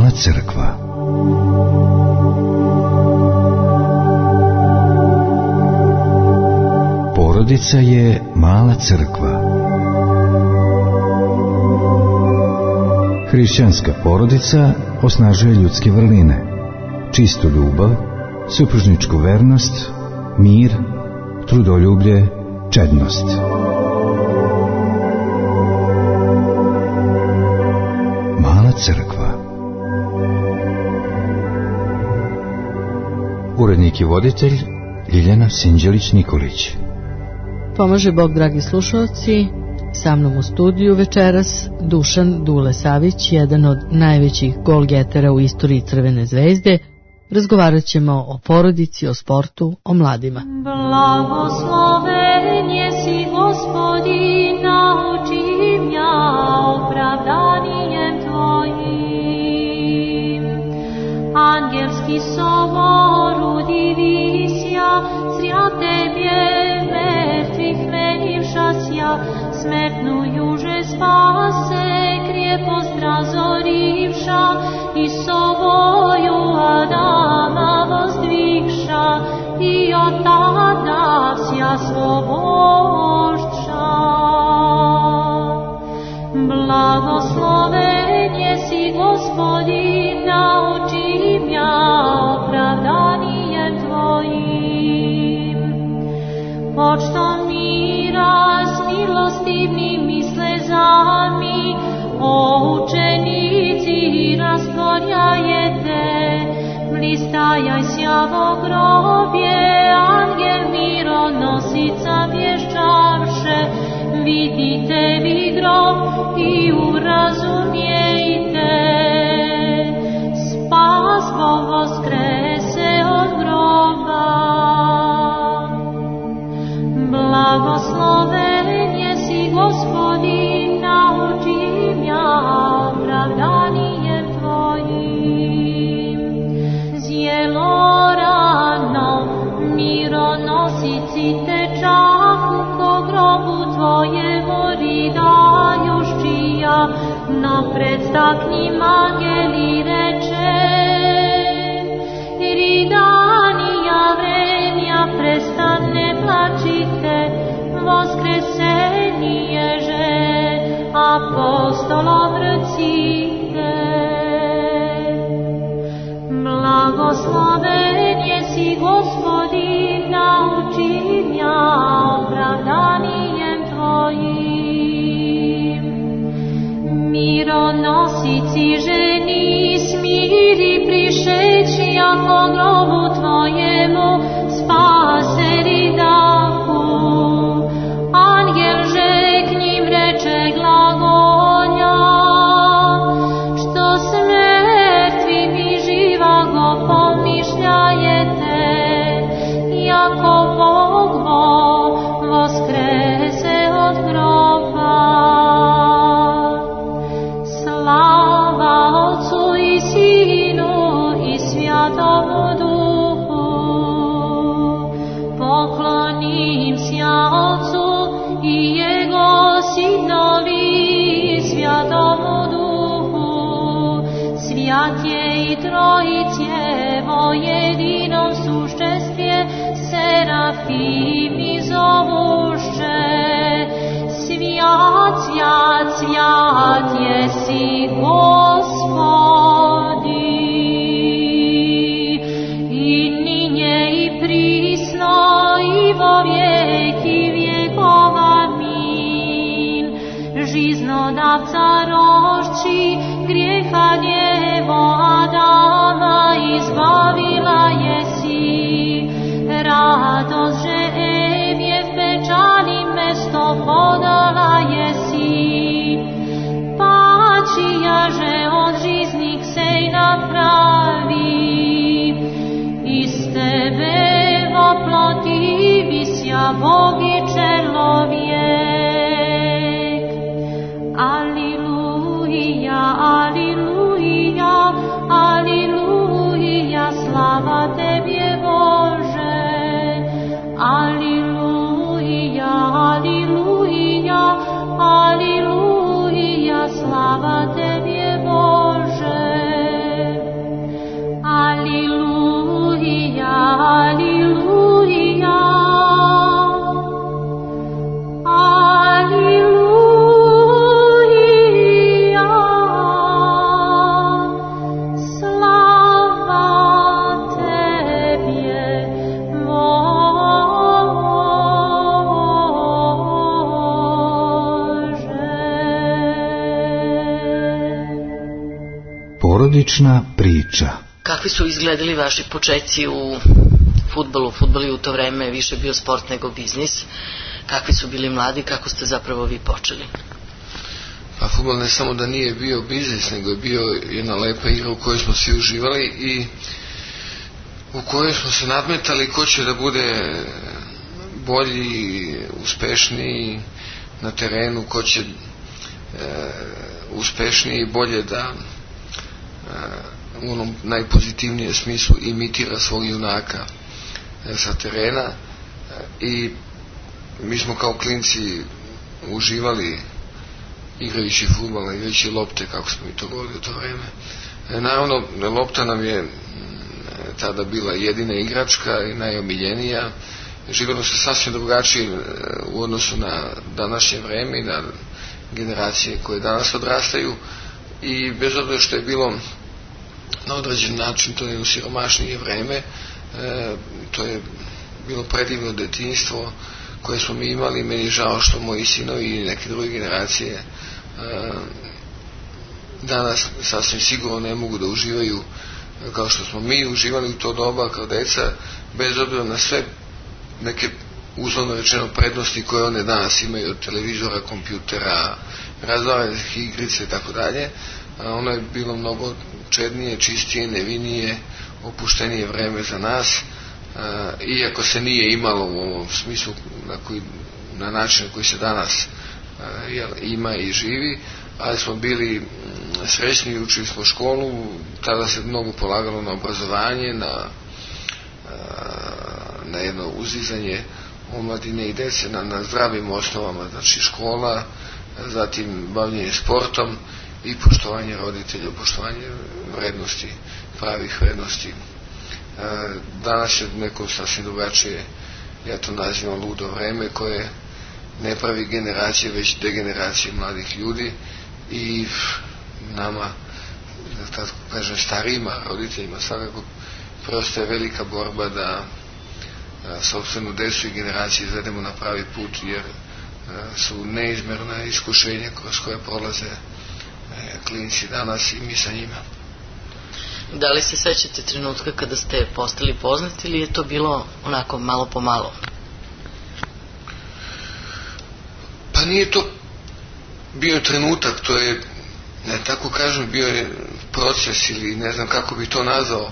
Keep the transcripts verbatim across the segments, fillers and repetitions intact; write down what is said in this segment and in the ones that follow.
Mala crkva. Porodica je mala crkva. Hrišćanska porodica osnažuje ljudske vrline, čistu ljubav, supružničku vernost, mir, trudoljublje, čednost. Mala crkva. Urednik i voditelj Ljiljana Sinđelić-Nikolić. Pomaže Bog, dragi slušalci. Sa mnom u studiju večeras Dušan Dule Savić, jedan od najvećih golgetera u istoriji Crvene zvezde. Razgovarat ćemo o porodici, o sportu, o mladima. Blagosloven jesi Gospodin, nauči mja opravdanijem Tvojim. Angelski sobor udivisja, zrja Tebje mrtvih menivšasja, smrtnu juže spase, krijepost razorivša, i sovoju Adama vozdvigša, i od tada vsja slobošća. Blagosloven jesi Gospodin, nauči mja opravdanijem Tvojim. Počtom mira s milostivnim i slezami, o učenici rastvorjajete, blistajaj sjavo grobje, angel mironosica vješćavše, vidite vi grob i urazumijete, spas Bog voskrese od groba. Blagosloven jesi Gospodin, nauči mja opravdanijem Tvojim. Zjelo rano mironosici tečahu, ko grobu Tvojemu ridajuščija, napred staknim angeli reče, ridanija vrenja prestane plačite, voskresenije že apostolom rcite. Blagosloven jesi Gospodin, nauči mja opravdanijem Tvojim. Mironosici ženi smiri prišeći, ako grobu Tvojemu spase ridahu. Angel že k njim reče glagolja, što s mrtvim i živago pomišljajete, jako Bog vo voskrese od groba. Slava Otcu i Sinu i Svjatomu Duhu, poklonim sja Otcu i Jego Sinovi i Svjatomu Duhu, svjat je i Trojice vo jedinom suštestvje, serafimi zovuše, svjat, svjat, svjat jesi Gospodi, i ninje i prisno i vo vijeki vjekova min. Žiznodavca rošći, grijeha djevo Adama izbavila jesi, radost že Evje v pečali mesto podala jesi, pačija že od žiznih sej napravi, iz tebe voploti visja Bog i čelovjek. Aliluja, aliluja, aliluja, slava Tebje Bože. Porodična priča. Kakvi su izgledali vaši početci u fudbalu? Fudbal je u to vreme više bio sport nego biznis. Kakvi su bili mladi, kako ste zapravo vi počeli? Pa fudbal ne samo da nije bio biznis, nego je bio jedna lepa igra u kojoj smo svi uživali i u kojoj smo se nadmetali ko će da bude bolji, uspešniji na terenu, ko će e, uspešniji i bolje da e, u onom najpozitivnijem smislu imitira svog junaka e, sa terena e, i mi smo kao klinci uživali igrajući fudbal, igrajući lopte, kako smo mi to govorili u to vreme. E, naravno, lopta nam je tada bila jedina igračka i najomiljenija. Živjelo se sasvim drugačije u odnosu na današnje vreme i na generacije koje danas odrastaju i bez obzira što je bilo na određen način, to je u siromašnije vreme, e, to je bilo predivno detinjstvo koje smo mi imali. Meni je žao što moji sinovi i neke druge generacije e, danas sasvim sigurno ne mogu da uživaju kao što smo mi uživali u to doba kao deca, bez obzira na sve neke uslovno rečeno prednosti koje one danas imaju od televizora, kompjutera, raznoraznih igrice i tako dalje. Ono je bilo mnogo čednije, čistije, nevinije, opuštenije vreme za nas, iako se nije imalo u ovom smislu na, koji, na način na koji se danas jel, ima i živi, ali smo bili srećni, učili smo školu, tada se mnogo polagalo na obrazovanje, na, na jedno uzizanje omladine i dece na, na zdravim osnovama, znači škola, zatim bavljenje sportom i poštovanje roditelja, poštovanje vrednosti, pravih vrednosti. Danas je neko sasvim drugačije, ja to nazivam ludo vreme, koje ne pravi generacije, već degeneracije mladih ljudi i nama, da tako kažem, starijima, roditeljima svakako prosto je velika borba da sopstvenu decu i generacije izvedemo na pravi put, jer su neizmerna iskušenja kroz koje prolaze klinci danas i mi sa njima. Da li se sećate trenutka kada ste postali poznati ili je to bilo onako malo po malo? Pa nije to bio trenutak, to je, ne tako kažem, bio je proces ili ne znam kako bi to nazvao.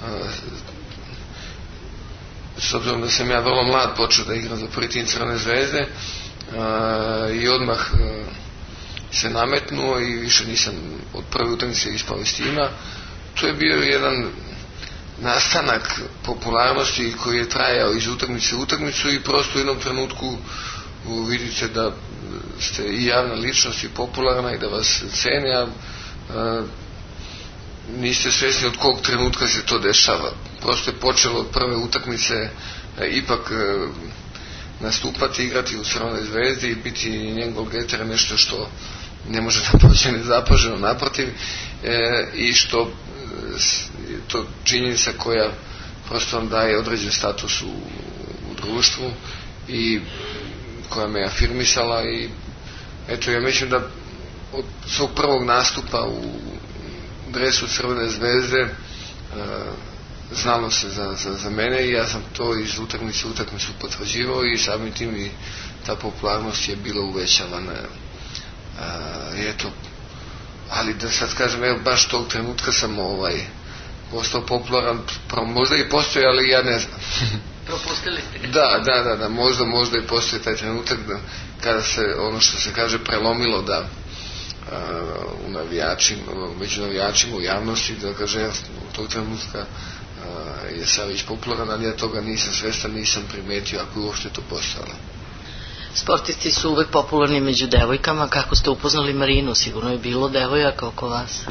S obzirom da sam ja vrlo mlad počeo da igram za prvi tim Crvene zvezde i odmah se nametnuo i više nisam od prve utakmice ispao iz tima. To je bio jedan nastanak popularnosti koji je trajao iz utakmice u utakmicu i prosto u jednom trenutku vidite da ste i javna ličnost i popularna i da vas cene, a, a niste svjesni od kog trenutka se to dešava. Prosto je počelo od prve utakmice a, ipak a, nastupati, igrati u Crvenoj zvezdi i biti njen golgeter nešto što ne može da proći nezapaženo, naprotiv, e, i što je to činjenica koja prosto vam daje određen status u, u društvu i koja me afirmisala i eto, ja mislim da od svog prvog nastupa u dresu Crvene zvezde e, znalo se za, za, za mene i ja sam to iz utakmice u utakmicu potvrđivao i samim tim i ta popularnost je bila uvećavana. E, eto, ali da sad kažem, evo baš tog trenutka sam ovaj postao popularan, možda i postoji, ali ja ne znam. Propustili ste ga. Da, da, da, da, možda, možda i postoji taj trenutak da, kada se, ono što se kaže, prelomilo da a, u navijačima, među navijačima, u javnosti, da kaže, u tog trenutka a, je Savić popularan, ali ja toga nisam svestan, nisam primetio ako je uopšte to postalo. Sportisti su uvek popularni među devojkama. Kako ste upoznali Marinu? Sigurno je bilo devojaka oko vas.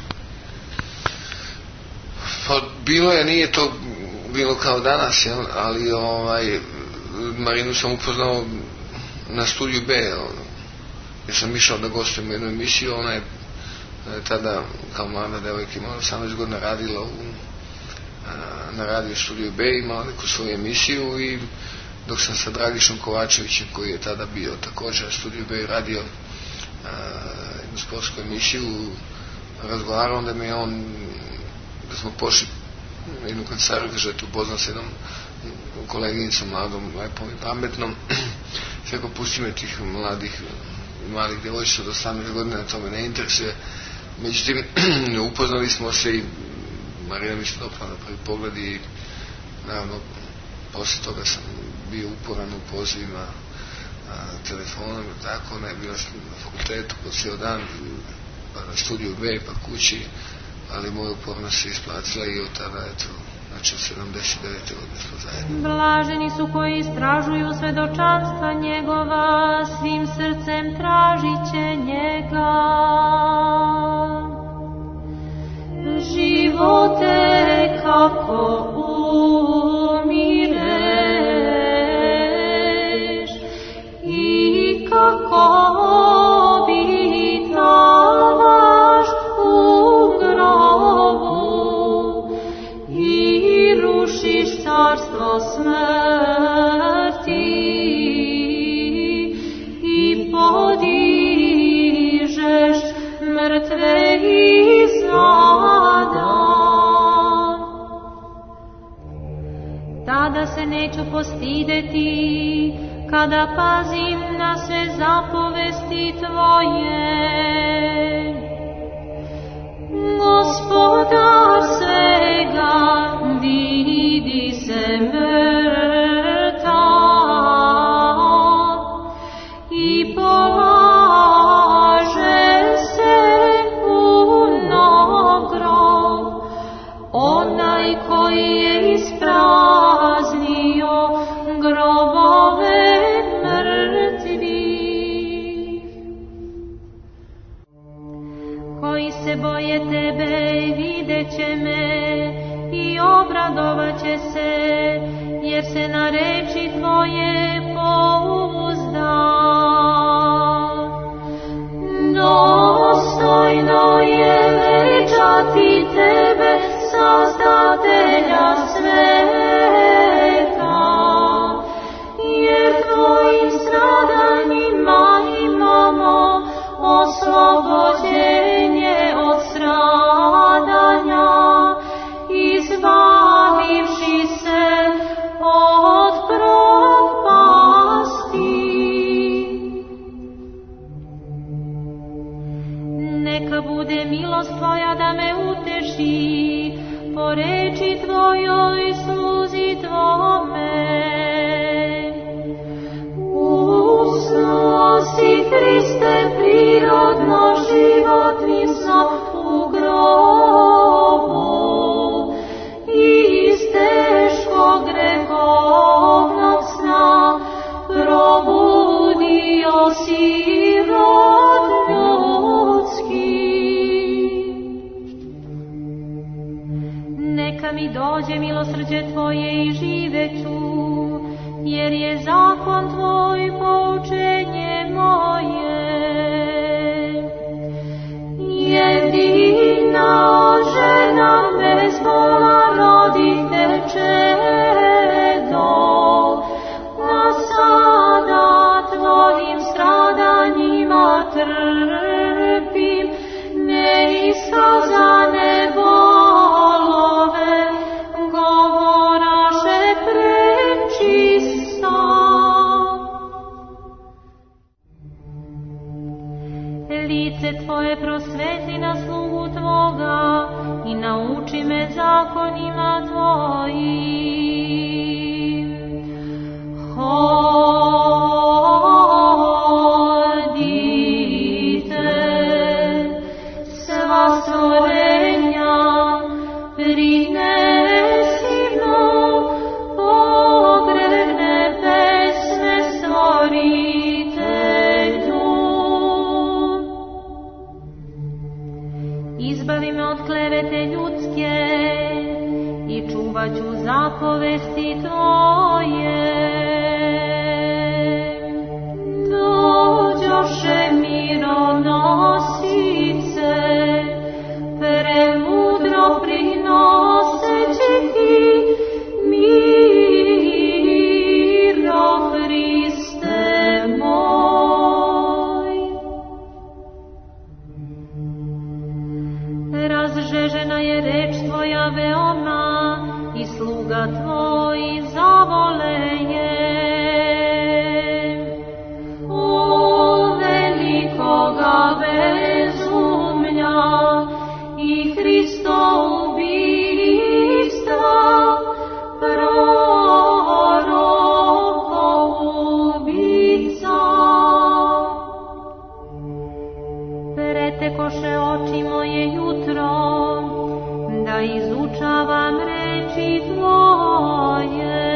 Pa bilo je, nije to bilo kao danas, jel? Ali ovaj, Marinu sam upoznao na Studiju B, jel? Jer sam išao da gostujem u jednu emisiju, ona je tada kao mlada devojka imala osamnaest godina, radila u, na radiju Studiju B, imala neku svoju emisiju i dok sam sa Dragišom Kovačevićem, koji je tada bio također na Studiju B, radio a, jednu sportsku emisiju, razgovarao, onda mi je on, da smo pošli jednu kancelariju držati, upoznao se jednom koleginicom, mladom, lepom i pametnom. Sveko, pusti me tih mladih, malih devojčica od osamnaest godina, to me ne interesuje. Međutim, upoznali smo se i Marina mi se dopala na prvi pogled i naravno posle toga sam bio uporan u pozivima telefonom, tako, ne, bio sam na fakultetu po cijel dan, pa na studiju dve, pa kući, ali moja upornost se isplatila i od tada, eto, znači od sedamdeset devete godine smo zajedno. Blaženi su koji istražuju svedočanstva njegova, svim srcem tražit će njega. Živote kako umireš i kako obitavaš u grobu i rušiš carstvo smrti i podižeš mrtve iz zada. Tada se neću postideti, kada pazim na sve zapovesti tvoje. Gospodar svega, vidi se mrtav i polaže se u grob onaj koji je ispraznio grobove mrtvih. Koji se boje tebe vidjet će me i obradovat će se, jer se na reči tvoje pouzda. Dostojno je veličati tebe, Sazdatelja sveta, jer tvojim stradanjima imamo oslobođenje od stradanja, izbavivši se od propasti. Neka bude milost tvoja da me uteši, po reči tvojoj sluzi tvome. Usnosi Hriste prirodno životnim snom u grobu i iz teškog grehovnog sna probudio si rod ljudski. Neka mi dođe milosrđe tvoje i živeću, jer je zakon tvoj poučenje moje. Jedina žena bezbola rodite čedo, a sada tvojim stradanjima trpim neiskazane bolove, govoraše prečista. Lice tvoje prosvetli na slugu tvoga i nauči me zakonima tvojim. Hodite sva stvorenja, prinesimo pogrebne pesme stvoritelju. Izbavi me od klevete ljudske i čuvat ću zapovesti tvoje. Dođoše mironosice, premudro prinoseći ti miro, Hriste moj. Umnožena je reč tvoja veoma i sluga tvoji zavole je. O velikoga bezumlja i Hristo ubistva, proroko ubica. Pretekoše oči moje jutro, da izučavam reči tvoje.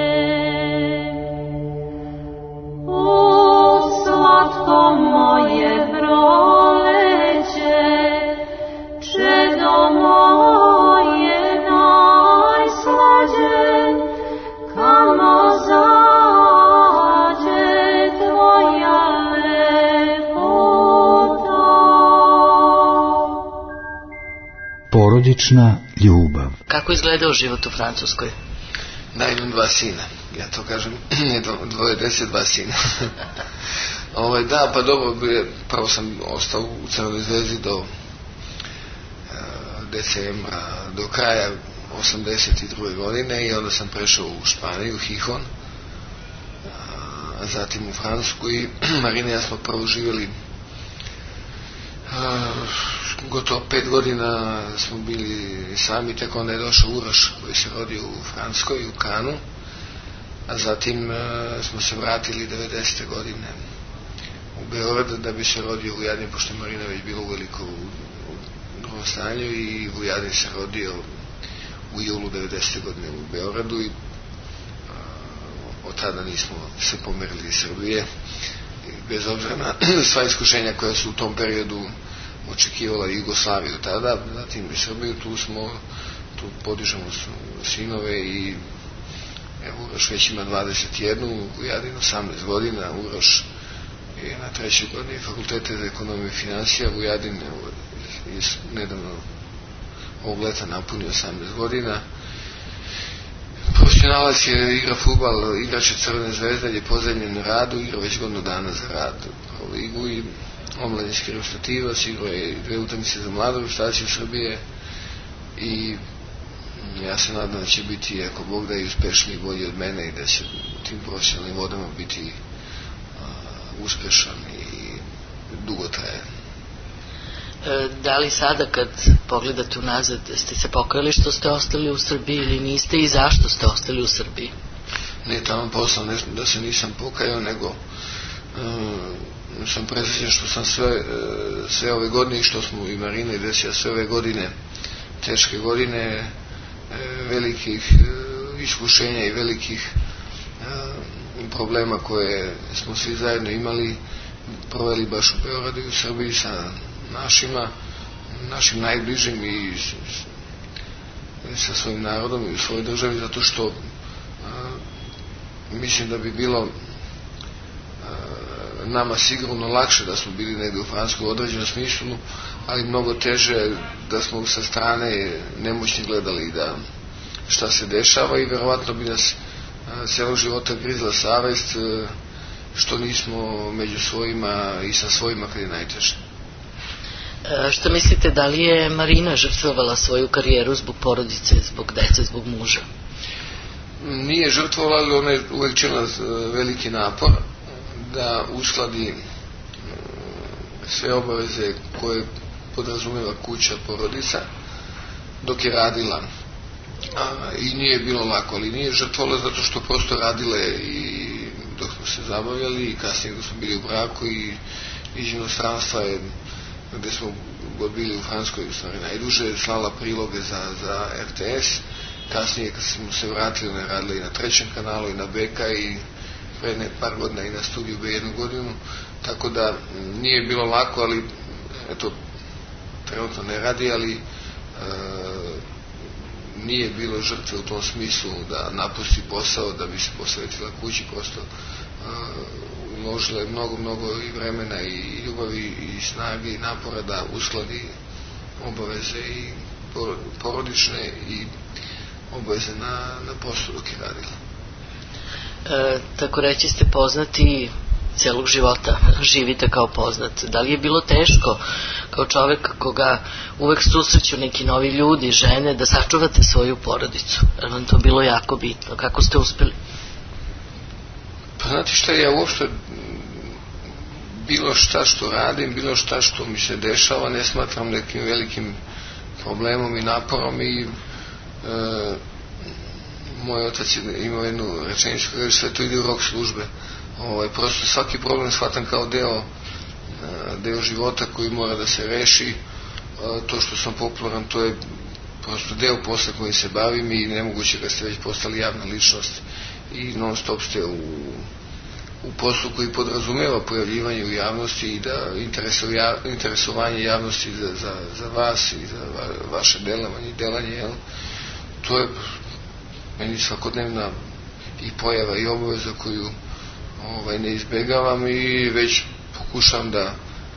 O slatko moje proleće, čedo moje najslađe, kamo zađe tvoja lepota. Porodična ljubav. Kako izgledao život u Francuskoj? Da, imam dva sina. Ja to kažem, dvoje dece, dva sina. Ovaj, da, pa dobro, prvo sam ostao u Crvenoj zvezdi do uh, decembra, do kraja osamdeset druge godine i onda sam prešao u Španiju, Hihon, a zatim u Francusku i Marina i ja smo prvo živjeli uh, gotovo pet godina smo bili sami, tek onda je došao Uroš koji se rodio u Francuskoj, u Kanu, a zatim uh, smo se vratili devedesete godine u Beograd da bi se rodio Vujadin, pošto je Marina već bila uveliko u, u drugom stanju i Vujadin se rodio u julu devedesete godine u Beogradu i uh, od tada nismo se pomerili iz Srbije i bez obzira na sva iskušenja koja su u tom periodu očekivala Jugoslaviju tada, zatim i Srbiju, tu smo, tu podižemo sinove i evo, Uroš već ima dvadeset jedan, Vujadin osamnaest godina, Uroš je na trećoj godini fakultete za ekonomiju i financija, Vujadin je nedavno ovog leta napunio osamnaest godina. Profesionalac je, igra fudbal, igrač je Crvene zvezde, je pozemljen na radu, igra već godinu dana za rad u ligu i omladinski reprezentativac, igrao je dve utakmice za mladu reprezentaciju Srbije i ja se nadam da će biti, ako Bog da, i uspešniji i bolji od mene i da će u tim profesionalnim vodama biti uh, uspešan i dugotrajan. E, da li sada kad pogledate unazad ste se pokajali što ste ostali u Srbiji ili niste i zašto ste ostali u Srbiji? Ne, tamo posao ne, da se nisam pokajao, nego uh, sam presrećen što sam sve, uh, sve ove godine i što smo i Marina i Desija sve ove godine, teške godine, uh, velikih uh, iskušenja i velikih uh, problema koje smo svi zajedno imali, proveli baš u Beogradu i u Srbiji sa našima, našim najbližim i sa svojim narodom i u svojoj državi, zato što uh, mislim da bi bilo uh, nama sigurno lakše da smo bili negdje u Francuskoj u određenom smislu, ali mnogo teže da smo sa strane nemoćni gledali da šta se dešava i verovatno bi nas uh, celog života grizla savest uh, što nismo među svojima i sa svojima kad je najteže. E, što mislite, da li je Marina žrtvovala svoju karijeru zbog porodice, zbog dece, zbog muža? Nije žrtvovala, ali ona je uvek činila veliki napor da uskladi sve obaveze koje podrazumeva kuća, porodica, dok je radila. A, i nije bilo lako, ali nije žrtvovala zato što prosto radile i dok smo se zabavljali i kasnije dok smo bili u braku i iz inostranstva je, gde smo god bili u Francuskoj u stvari najduže, slala priloge za, za R T S. Kasnije kad smo se vratili, ona je radila i na trećem kanalu i na B K i pre ne par godina i na studiju B jednu godinu, tako da nije bilo lako, ali eto, trenutno ne radi, ali e, nije bilo žrtve u tom smislu da napusti posao da bi se posvetila kući, prosto uložila je mnogo, mnogo i vremena i ljubavi i snage i napora da uskladi obaveze i porodične i obaveze na, na poslu dok je radila. E, tako reći ste poznati celog života živite kao poznat. Da li je bilo teško kao čovek koga uvek susreću neki novi ljudi, žene, da sačuvate svoju porodicu? Je vam to bilo jako bitno? Kako ste uspeli? Pa znate šta, ja uopšte bilo šta što radim, bilo šta što mi se dešava ne smatram nekim velikim problemom i naporom i e, moj otac imao jednu rečenicu koja sve to ide u rok službe. Ovaj, prosto svaki problem shvatam kao deo, deo života koji mora da se reši. To što sam popularan, to je prosto deo posla koji se bavim i nemoguće da ste već postali javna ličnost i non stop ste u, u poslu koji podrazumeva pojavljivanje u javnosti i da interesovanje javnosti za, za, za vas i za va, vaše delovanje i delanje, jel? To je meni svakodnevna i pojava i obaveza koju ovaj, ne izbegavam i već pokušam da a,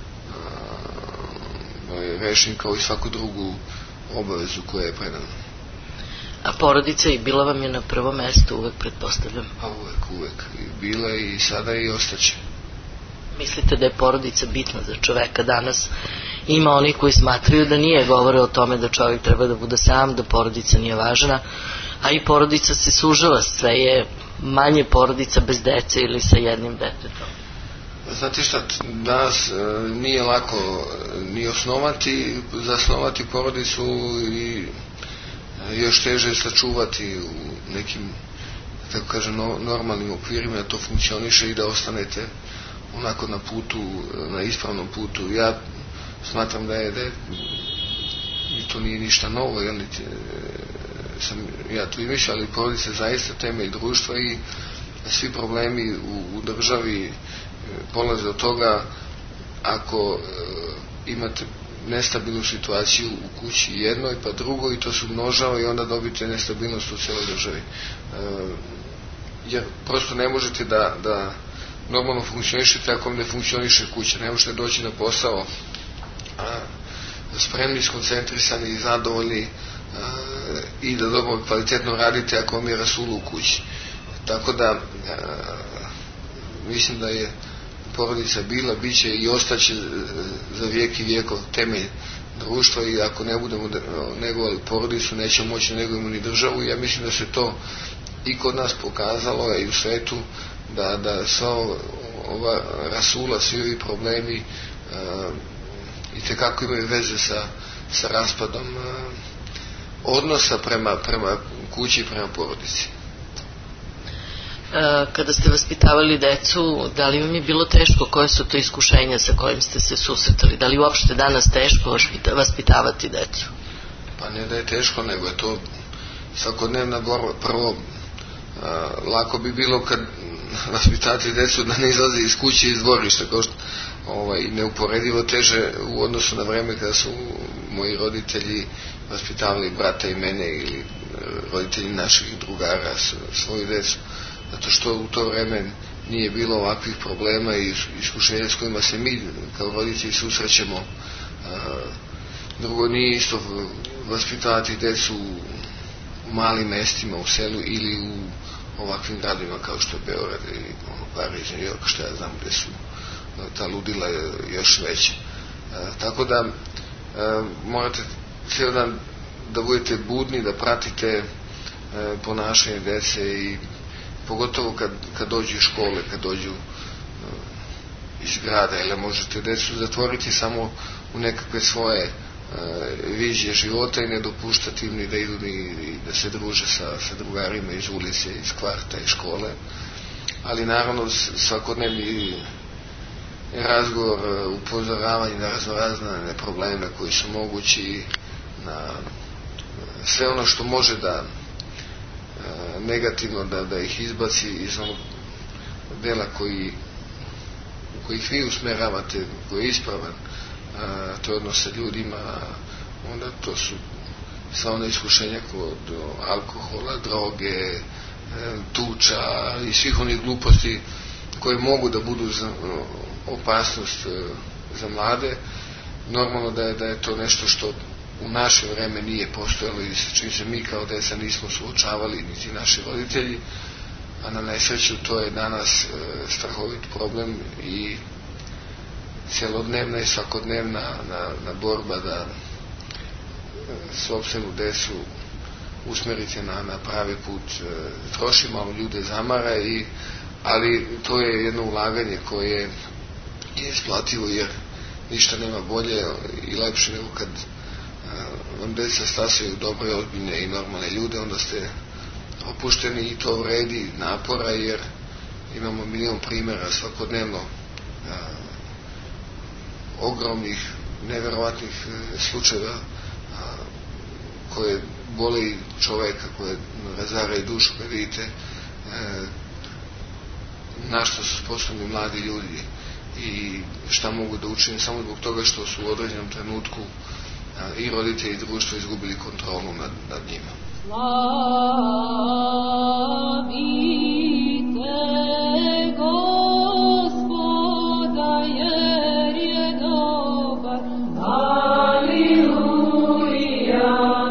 rešim kao i svaku drugu obavezu koja je predana. A porodica i bila vam je na prvo mesto uvek, pretpostavljam? A uvek, uvek. I bila i sada i ostaće. Mislite da je porodica bitna za čoveka danas? Ima oni koji smatraju da nije, govore o tome da čovjek treba da bude sam, da porodica nije važna, a i porodica se sužava, sve je manje porodica bez dece ili sa jednim detetom. Znate šta, danas e, nije lako ni osnovati, zasnovati porodicu i e, još teže sačuvati u nekim, tako kažem, no, normalnim okvirima da to funkcioniše i da ostanete onako na putu, na ispravnom putu. Ja smatram da je, da je i to nije ništa novo, jel, niti, sam ja to i mišljam, ali porodica je zaista temelj društva i svi problemi u, u državi polaze od toga ako e, imate nestabilnu situaciju u kući jednoj pa drugoj i to se umnožava i onda dobite nestabilnost u celoj državi. E, jer prosto ne možete da, da normalno funkcionišete ako ne funkcioniše kuća. Ne možete doći na posao a, spremni, skoncentrisani i zadovoljni a, i da dobro kvalitetno radite ako vam je rasulo u kući. Tako da a, mislim da je porodica bila, bit će i ostaće za vijek i vijekov temelj društva i ako ne budemo negovali porodicu nećemo moći negujemo ni državu. Ja mislim da se to i kod nas pokazalo i u svetu da, da sva ova rasula, svi ovi problemi uh, i tekako imaju veze sa, sa raspadom uh, odnosa prema, prema kući i prema porodici. Kada ste vaspitavali decu, da li vam je bilo teško, koje su to iskušenja sa kojim ste se susretali? Da li uopšte danas teško vaspitavati decu? Pa ne da je teško, nego je to svakodnevna borba. Prvo, a, lako bi bilo kad vaspitati decu da ne izlaze iz kuće iz dvorišta, kao što ovaj, neuporedivo teže u odnosu na vreme kada su moji roditelji vaspitavali brata i mene ili roditelji naših drugara svoju decu. Zato što u to vreme nije bilo ovakvih problema i iskušenja s kojima se mi kao roditelji susrećemo. Drugo, nije isto vaspitavati decu u malim mestima, u selu ili u ovakvim gradovima kao što je Beograd ili Pariz, New York, što ja znam gde su ta ludila još veća. Tako da morate cijel dan da budete budni, da pratite ponašanje dece i pogotovo kad, kad dođu iz škole, kad dođu uh, iz grada, ili možete decu zatvoriti samo u nekakve svoje uh, vizije života i ne dopuštati im ni da idu ni, ni da se druže sa, sa drugarima iz ulice, iz kvarta, iz škole. Ali naravno svakodnevni razgovor, uh, upozoravanje na raznorazne probleme koji su mogući, na uh, sve ono što može da negativno da, da ih izbaci iz onog dela koji u kojih vi usmeravate, koji je ispravan, a, to je odnos sa ljudima, onda to su sva ona iskušenja kod alkohola, droge, tuča i svih onih gluposti koje mogu da budu za, opasnost za mlade. Normalno da je, da je to nešto što u naše vreme nije postojalo i s čim se mi kao deca nismo suočavali, niti naši roditelji. a na nesreću to je danas strahovit problem i celodnevna i svakodnevna na, na borba da sopstvenu decu usmerite na, na pravi put. Troši malo ljude, zamara, i, ali to je jedno ulaganje koje je isplativo, jer ništa nema bolje i lepše nego kad vam deca stasaju dobre, ozbiljne i normalne ljude, onda ste opušteni i to vredi napora, jer imamo milion primjera svakodnevno a, ogromnih, neverovatnih slučajeva a, koje boli čoveka, koje razaraju dušu, kad vidite e, na što su sposobni mladi ljudi i šta mogu da učine samo zbog toga što su u određenom trenutku a, i roditelji i društvo izgubili kontrolu nad, nad njima. Slavite Gospoda, jer je dobar. Aleluja,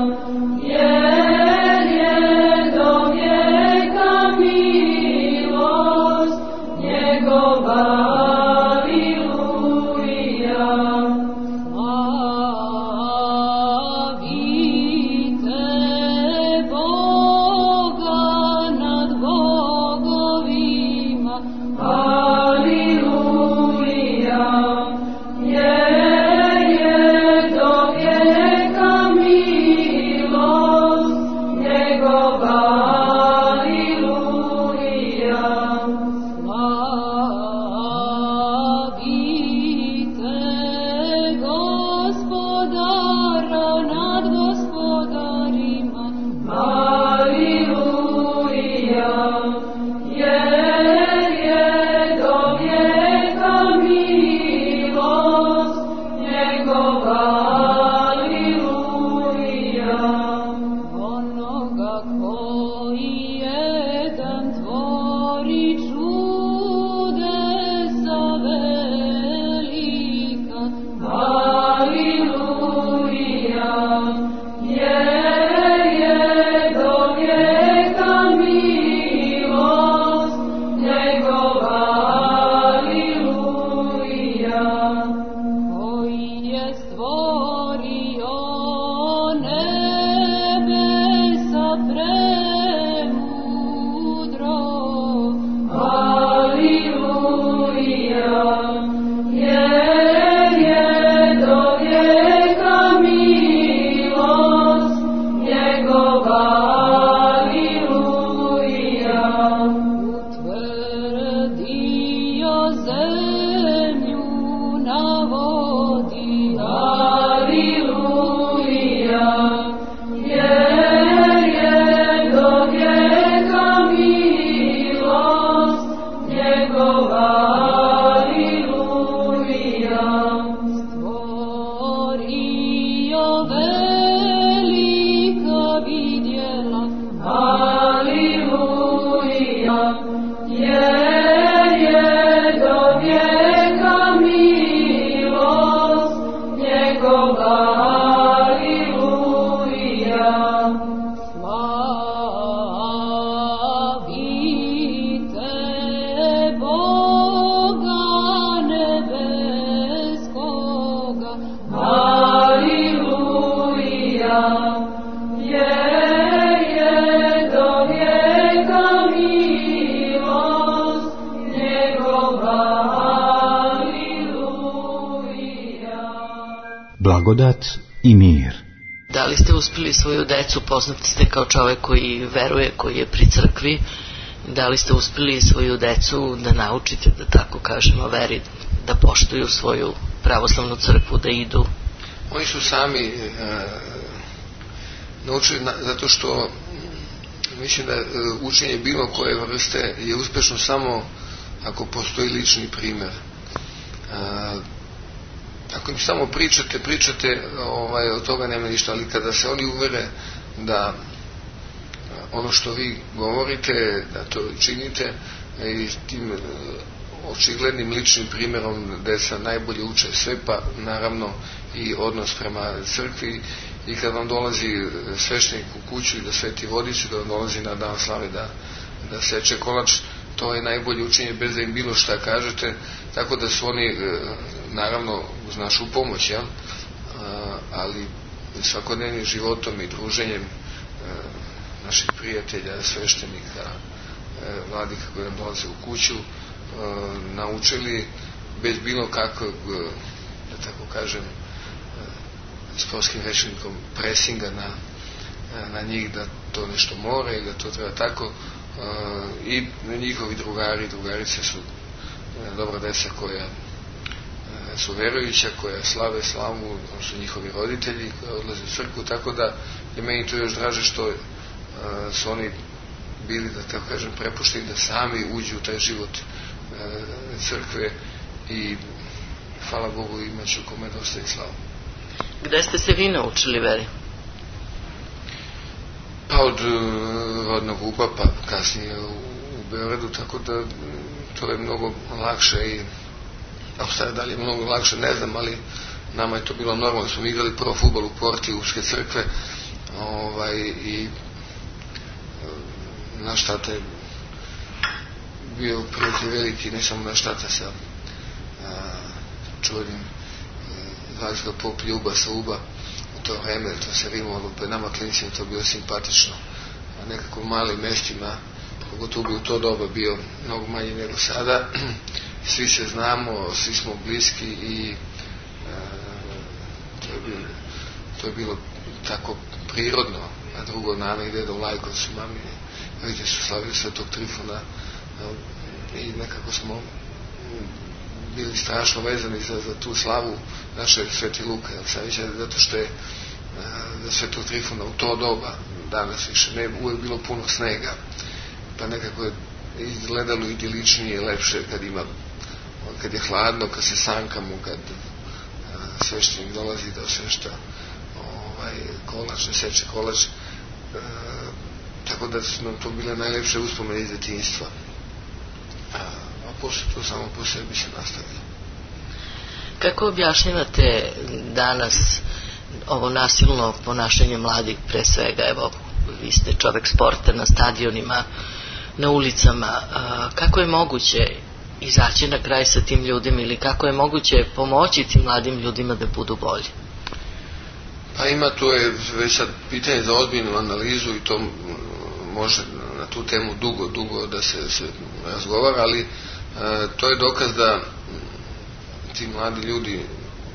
jer je do vijeka milost njegova. Blagodat i mir. Da li ste uspeli svoju decu, poznati ste kao čovjek koji veruje, koji je pri crkvi, da li ste uspeli svoju decu da naučite, da tako kažemo, veri, da poštuju svoju pravoslavnu crkvu, da idu? Oni su sami e, naučili, na, zato što mislim da e, učenje bilo koje vrste je uspešno samo ako postoji lični primer. E, Ako im samo pričate, pričate, ovaj, od toga nema ništa, ali kada se oni uvere da ono što vi govorite, da to činite, i tim očiglednim ličnim primjerom deca najbolje uče sve, pa naravno i odnos prema crkvi, i kad vam dolazi sveštenik u kuću i da sveti vodiču, da vam dolazi na dan slave da da seče kolač, to je najbolje učenje bez da im bilo šta kažete, tako da su oni naravno uz našu pomoć, ja? Ali svakodnevnim životom i druženjem naših prijatelja, sveštenika, vladika koji nam dolaze u kuću, naučili bez bilo kakvog, da tako kažem, sportskim rečnikom presinga na, na njih da to nešto mora i da to treba tako. I njihovi drugari, drugarice su dobra deca koja su verujuća, koja slave slavu, su njihovi roditelji koji odlaze u crkvu, tako da je meni to još draže što su oni bili, da tako kažem, prepušteni da sami uđu u taj život crkve i hvala Bogu imaću kome dosta i slavu. Gde ste se vi naučili veri? Pa od rodnog uba, pa kasnije u, u Beogradu, tako da to je mnogo lakše i a sada dalje mnogo lakše, ne znam, ali nama je to bilo normalno. Smo igrali prvo fudbal u porti Uške crkve, ovaj, i naš tata je bio prijatelj veliki, ne samo naš tata sa čuvenim zvali pop Ljuba sa Uba u to vreme, to se rimovalo, pa nama klinicima to bilo simpatično, a nekako u malim mestima, pogotovo bi u to doba bio mnogo manji nego sada, svi se znamo, svi smo bliski i e, to, je bilo, to je bilo tako prirodno. A drugo, nana i deda u Lajkovcu, mami vidite su slavili Svetog Trifuna i nekako smo bili strašno vezani za, za tu slavu naše Sveti Luka, zato što je za Svetog Trifuna u to doba, danas više ne, uvek bilo puno snega, pa nekako je izgledalo idiličnije, lepše kad ima, kad je hladno, kad se sankamo, kad a, sveštenik dolazi da osvešta ovaj, kolač, da seče kolač, a, tako da su nam to bile najlepše uspomene iz detinjstva. A, a posle to samo po sebi se nastavilo. Kako objašnjavate danas ovo nasilno ponašanje mladih, pre svega, evo, vi ste čovek sporta, na stadionima, na ulicama, kako je moguće izaći na kraj sa tim ljudima ili kako je moguće pomoći tim mladim ljudima da budu bolji? Pa ima, to je već sad pitanje za ozbiljnu analizu i to može na tu temu dugo, dugo da se, se razgovara, ali a, to je dokaz da ti mladi ljudi,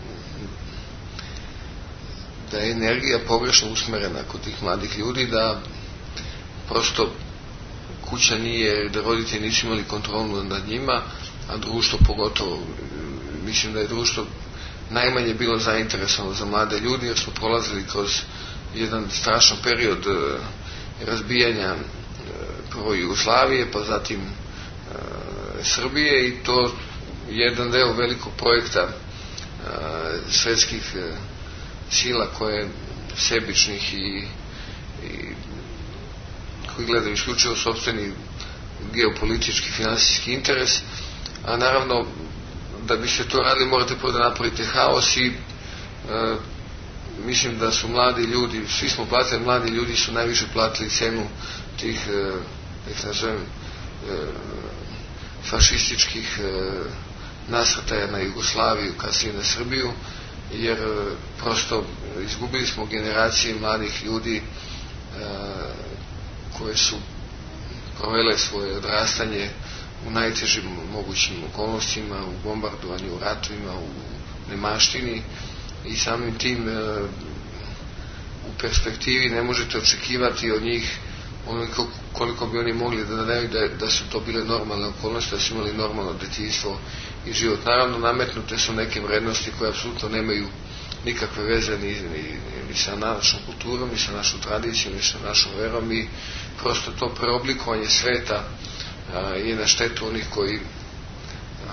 da je energija pogrešno usmerena kod tih mladih ljudi, da prosto kuća nije, da roditelji nisu imali kontrolu nad njima, a društvo pogotovo, mislim da je društvo najmanje bilo zainteresovano za mlade ljudi, jer smo prolazili kroz jedan strašan period e, razbijanja e, prvo Jugoslavije, pa zatim e, Srbije, i to jedan deo velikog projekta e, svetskih e, sila koje sebičnih i, i koji gledaju isključivo sopstveni geopolitički, finansijski interes, a naravno da bi se to radili morate prvo da napravite haos i e, mislim da su mladi ljudi, svi smo platili, mladi ljudi su najviše platili cenu tih, e, da ih nazovem, e, fašističkih e, nasrtaja na Jugoslaviju, kasnije na Srbiju, jer e, prosto izgubili smo generacije mladih ljudi e, koje su provele svoje odrastanje u najtežim mogućim okolnostima, u bombardovanju, u ratovima, u nemaštini, i samim tim e, u perspektivi ne možete očekivati od njih onoliko koliko bi oni mogli da daju da, da su to bile normalne okolnosti, da su imali normalno detinjstvo i život. Naravno, nametnute su neke vrednosti koje apsolutno nemaju nikakve veze ni, ni, ni sa našom kulturom, ni sa našom tradicijom, ni sa našom verom, i prosto to preoblikovanje sveta a, je na štetu onih koji a,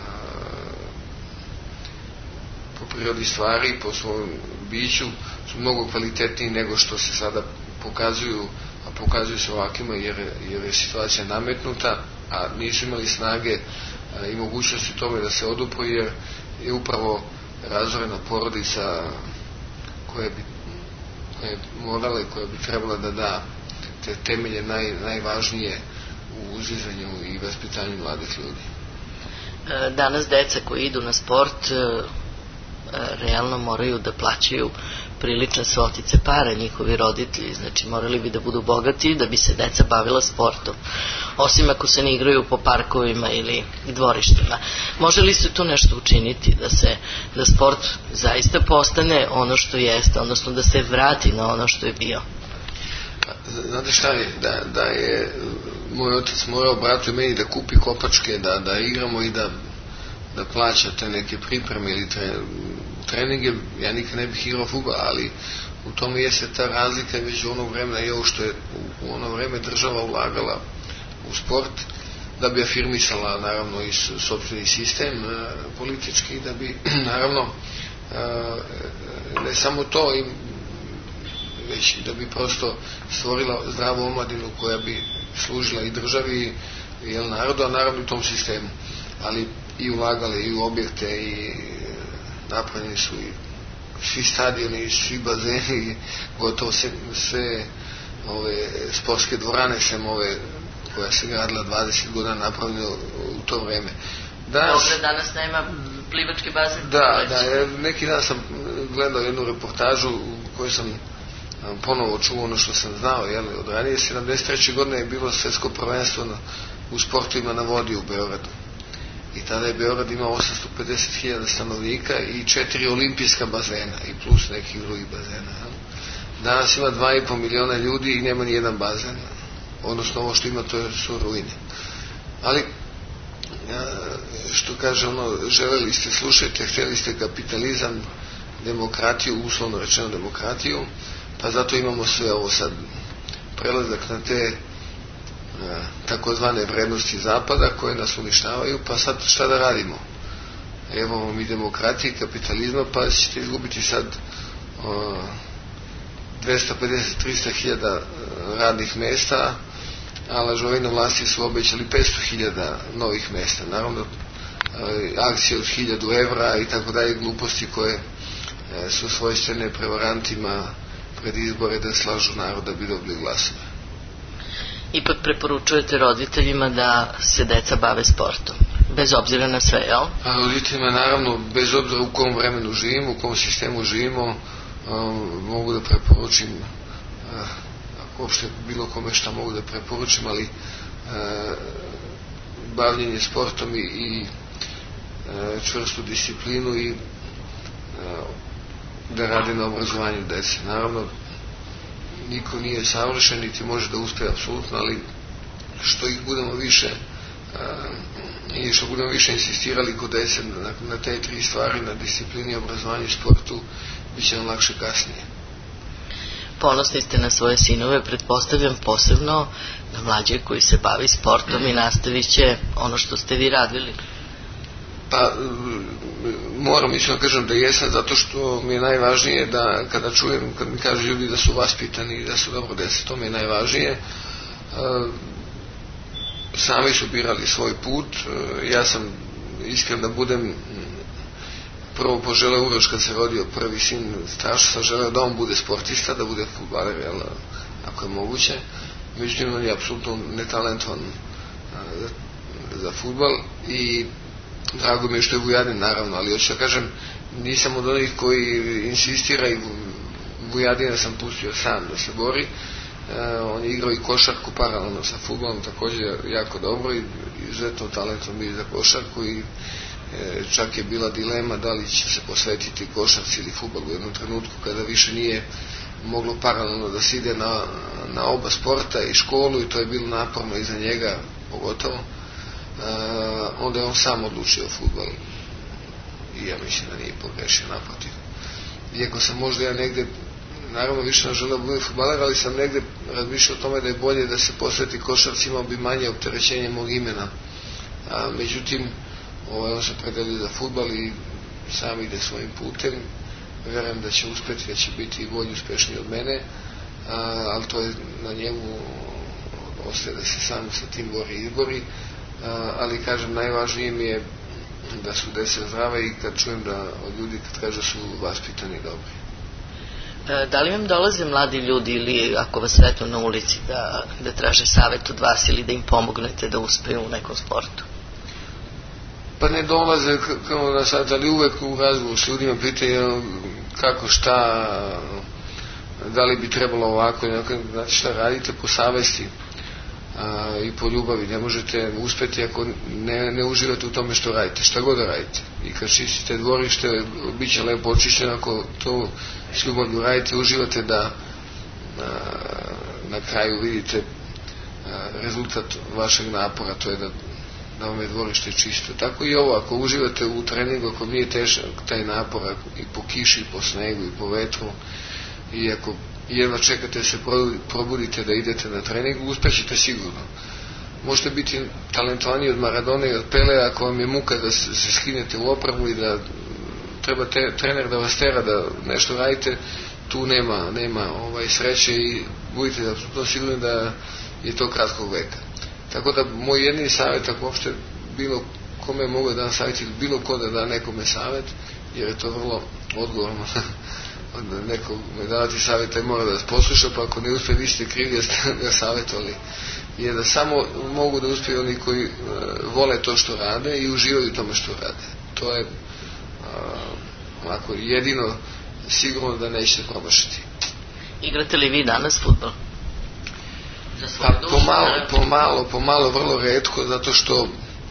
po prirodi stvari, po svom biću su mnogo kvalitetniji nego što se sada pokazuju, a pokazuju se ovakvima, jer, jer je situacija nametnuta, a nisu imali snage a, i mogućnosti tome da se odupru, jer je upravo razorena porodica koja bi, koja je morala i koja bi trebala da da te temelje naj, najvažnije u uzizanju i vaspitanju mladih ljudi. Danas deca koji idu na sport realno moraju da plaćaju prilične svotice para, njihovi roditelji, znači morali bi da budu bogati da bi se deca bavila sportom, osim ako se ne igraju po parkovima ili dvorištima. Može li se tu nešto učiniti da se, da sport zaista postane ono što jeste, odnosno da se vrati na ono što je bio? Znate šta je, da, da je moj otac morao bratu i meni da kupi kopačke, da, da igramo i da, da plaća te neke pripreme ili tre, treninge, ja nikad ne bih igrao fudbal, ali u tome jeste ta razlika među onog vremena i ovo što je u, u ono vreme država ulagala u sport, da bi afirmisala naravno i sopstveni sistem e, politički, da bi naravno e, ne samo to i već da bi prosto stvorila zdravu omladinu koja bi služila i državi i narodu, a naravno u tom sistemu, ali i ulagali i u objekte i napravljeni su i svi stadioni i svi bazeni i gotovo sve, sve ove sportske dvorane sem ove koja se gradila dvadeset godina napravljena u to vreme. Danas, Dobre, danas nema plivački bazen? Da, da, neki dan sam gledao jednu reportažu u kojoj sam ponovo čuo ono što sam znao, jel, od ranije. sedamdeset treće godine je bilo svetsko prvenstvo na, u sportovima na vodi u Beogradu. I tada je Beograd imao osamsto pedeset hiljada stanovnika i četiri olimpijska bazena i plus nekih drugih bazena. Jel. Danas ima dva i po miliona ljudi i nema ni jedan bazen. Odnosno ovo što ima to su ruine. Ali što kaže ono, želeli ste, slušajte, htjeli ste kapitalizam, demokratiju, uslovno rečeno demokratiju, pa zato imamo sve ovo sad prelazak na te a, takozvane vrednosti zapada koje nas uništavaju, pa sad šta da radimo? Evo mi demokratije i kapitalizma, pa ćete izgubiti sad a, dvesta pedeset do trista hiljada radnih mesta, a lažovi na vlasti su obećali petsto hiljada novih mesta. Naravno, akcije od hiljadu evra i tako dalje, gluposti koje su svojstvene prevarantima pred izbore da slažu narod da bi dobili glasove. Ipak preporučujete roditeljima da se deca bave sportom, bez obzira na sve, jel? A roditeljima, naravno, bez obzira u kom vremenu živimo, u kom sistemu živimo, um, mogu da preporučim, uh, ako uopšte bilo kome šta mogu da preporučim, ali uh, bavljenje sportom i, i uh, čvrstu disciplinu i uh, da rade na obrazovanju dece. Naravno, niko nije savršen, niti može da uspe apsolutno, ali što ih budemo više uh, i što budemo više insistirali kod dece na, na te tri stvari, na disciplini, obrazovanju i sportu, bit će nam lakše kasnije. Ponosni ste na svoje sinove, pretpostavljam posebno na mlađe koji se bavi sportom i nastavit će ono što ste vi radili. Pa moram iskreno kažem da jesam, zato što mi je najvažnije da kada čujem, kad mi kažu ljudi da su vaspitani i da su dobro deca, to mi je najvažnije. Sami su birali svoj put, ja sam iskren da budem prvo poželeo Uroš kad se rodio prvi sin, strašno sam želeo da on bude sportista, da bude fudbaler, jel, ako je moguće. Međutim, on je apsolutno netalentovan za, za fudbal i drago mi je što je Vujadin, naravno, ali hoću da kažem, nisam od onih koji insistira i Vujadina sam pustio sam da se bori. E, on je igrao i košarku paralelno sa fudbalom, također jako dobro i izuzetno talentom bio za košarku i e, čak je bila dilema da li će se posvetiti košarci ili fudbalu u jednom trenutku kada više nije moglo paralelno da se ide na, na oba sporta i školu i to je bilo naporno i za njega pogotovo. Uh, onda je on sam odlučio fudbal i ja mislim da nije pogrešio, naprotiv. Iako sam možda ja negde, naravno više ne želeo biti fudbaler, ali sam negde razmišljao o tome da je bolje da se posveti košarci, imao bi manje opterećenje mog imena. A, međutim, ovaj, on se predelio za fudbal i sam ide svojim putem. Verujem da će uspeti, da će biti i bolje uspešniji od mene, a, ali to je na njemu, ostaje da se sam sa tim bori i izbori. Uh, ali kažem, najvažnije mi je da su deca zdrave i kad čujem da od ljudi kad kaže su vaspitani dobri. Da li vam dolaze mladi ljudi ili ako vas sretnu na ulici da, da traže savjet od vas ili da im pomognete da uspeju u nekom sportu? Pa ne dolaze kao na sad, ali uvek u razgovoru s ljudima pitaju kako, šta, da li bi trebalo ovako, znači šta radite po savesti a, i po ljubavi. Ne možete uspeti ako ne, ne uživate u tome što radite, šta god da radite. I kad čistite dvorište, bit će lepo očišćeno, ako to s ljubavlju radite, uživate da a, na kraju vidite a, rezultat vašeg napora, to je da da vam je dvorište čisto. Tako i ovo, ako uživate u treningu, ako nije težak taj napor i po kiši, i po snegu, i po vetru, i ako jedva čekate se probudite da idete na trening, uspećete sigurno. Možete biti talentovaniji od Maradone i od Pelea, ako vam je muka da se, se skinete u opravu i da treba te, trener da vas tera da nešto radite, tu nema, nema ovaj, sreće i budite da to sigurno da je to kratkog veka. Tako da moj jedini savjet, ako uopšte bilo kome mogu da dam savjet ili bilo ko da da nekome savjet, jer je to vrlo odgovorno od nekog me davati savjeta i mora da vas posluša, pa ako ne uspije vi ste krivi da ste ga savjetovali, je da samo mogu da uspiju oni koji uh, vole to što rade i uživaju tome što rade. To je uh, ovako, jedino sigurno da nećete promašiti. Igrate li vi danas fudbal? Pa pomalo, pomalo, pomalo, vrlo retko, zato što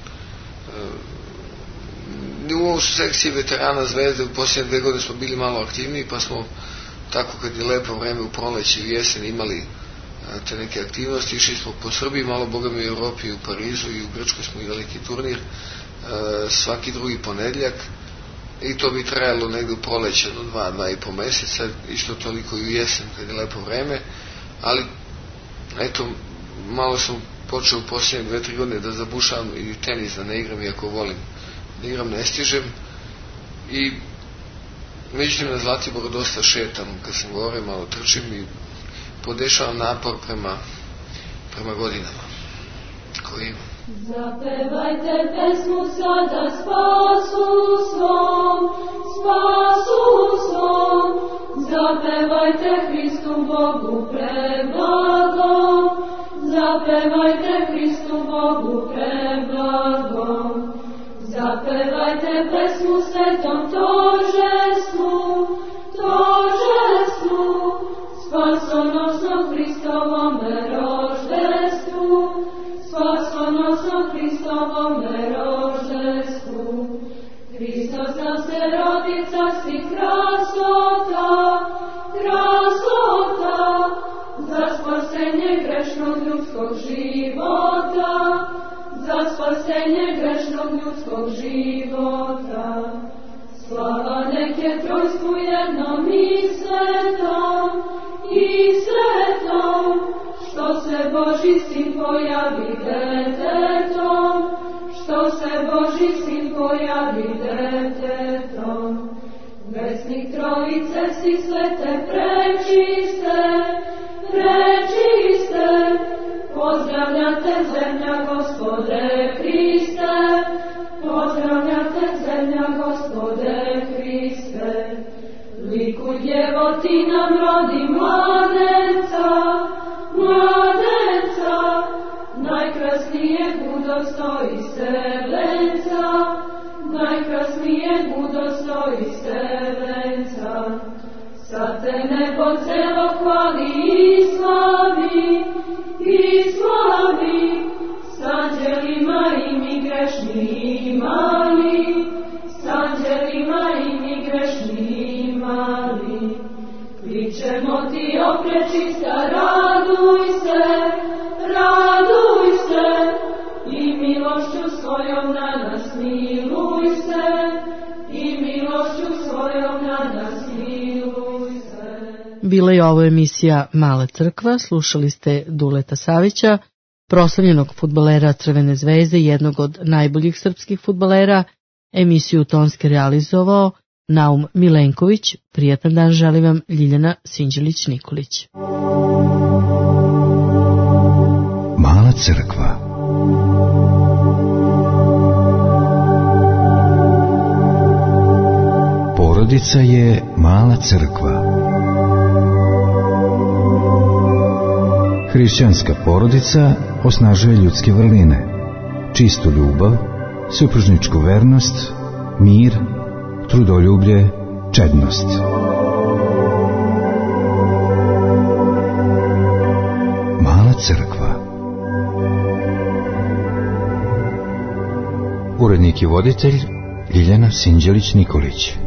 e, u sekciji veterana Zvezde u posljednje dve godine smo bili malo aktivniji, pa smo tako kad je lepo vreme u proleće i jesen imali e, te neke aktivnosti, išli smo po Srbiji, malo boga mi u Europi, u Parizu i u Grčkoj smo i veliki turnir, e, svaki drugi ponedjeljak, i to bi trajalo negdje u proleće do dva, dva i po meseca, isto toliko i u jesen kad je lepo vreme, ali eto, malo sam počeo u posljednje dve, tri godine da zabušavam i tenis, da ne igram, iako volim da igram, ne stižem. I međutim na Zlatiboru dosta šetam, kad sam gore, malo trčim i podešavam napor prema, prema godinama koje imam. Zapevajte pesmu sada spasu svom, spasu svom, zapevajte Hristu Bogu preblagom, zapevajte Hristu Bogu preblagom, zapevajte pesmu svetom tožestvu, tožestvu, spasonosno Hristovome roždestvu, spasonosno Hristovome roždestvu. Hristos nam se rodi, carski krasota, krasota, za spasenje grešnog ljudskog života, za spasenje grešnog ljudskog života. Slava nek je trojstvu jednom i svetom, i svetom, što se Božji sin pojavi detetom, što se Božji sin pojavi detetom. Vesnik trojice si svete prečiste, prečiste, pozdravljate zemlja Gospode Hriste, pozdravljate zemlja Gospode Hriste. Likuj djevo ti nam rodi mladenca, mladenca, najkrasnijeg udostojstevenca, najkrasnijeg udostojstevenca. Sad te nebo celo hvali i slavi, i slavi, s anđelima i mi grešni i mali, s anđelima i mi grešni i mali. Kličemo ti oprečista, raduj se, raduj se, i milošću svojom na nas miluj se, i milošću svojom na nas miluj se. Bila je ovo emisija Mala crkva, slušali ste Duleta Savića, proslavljenog fudbalera Crvene zvezde, jednog od najboljih srpskih fudbalera. Emisiju tonski realizovao Naum Milenković. Prijatan dan želi vam Ljiljana Sinđelić-Nikolić. Mala crkva. Porodica je mala crkva. Hrišćanska porodica osnažuje ljudske vrline, čistu ljubav, supružničku vernost, mir, trudoljublje, čednost. Mala crkva. Urednik i voditelj Ljiljana Sinđelić-Nikolić.